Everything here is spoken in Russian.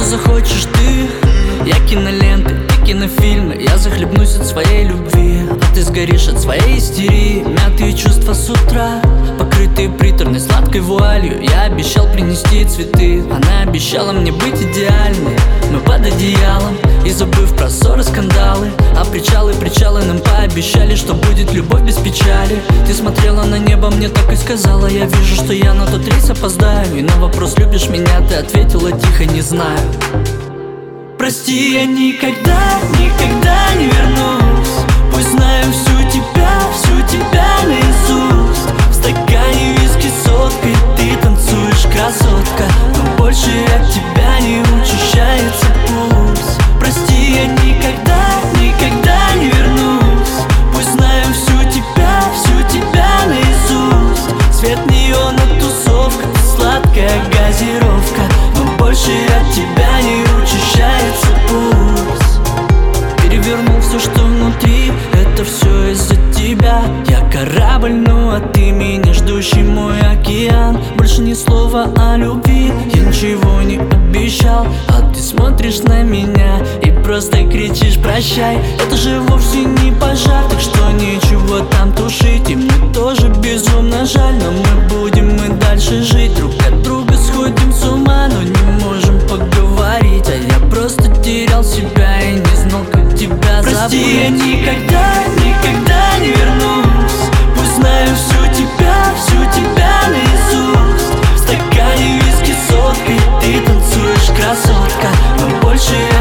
что захочешь ты. Я киноленты, ты кинофильмы. Я захлебнусь от своей любви, а ты сгоришь от своей истерии. Мятые чувства с утра, покрытые приторной сладкой вуалью. Я обещал принести цветы, она обещала мне быть идеальной. Мы под одеялом, и забыв про ссоры, скандалы. А причалы нам пообещали, что будет любовь без печали. Ты смотрела на небо, мне так и сказала: я вижу, что я на тот рейс опоздаю. И на вопрос, любишь меня, ты ответила тихо: не знаю. Прости, я никогда не вернусь. Пусть знаю всю тебя наизусть. В стакане виски с водкой ты танцуешь, красотка, но больше от тебя не учащается пульс. Прости, я никогда не вернусь. Пусть знаю всю тебя наизусть. Свет неона, тусовка, сладкая газировка, но больше от тебя не учащается пульс. Перевернул все, что внутри, это все из-за тебя. Я корабль, ну а ты меня ждущий мой океан. Больше ни слова о любви, я ничего не обещал. А ты смотришь на меня и просто кричишь прощай. Это же вовсе не пожар, так что нечего там тушить. И мне тоже безумно жаль, но мы будем и дальше жить. Друг от друга сходим с ума, но не можем поговорить. А я просто терял себя и не знал, как тебя забыть. Прости, я никогда не вернусь. Пусть знаю всю тебя наизусть. В стакане виски с водкой ты танцуешь, красотка, но больше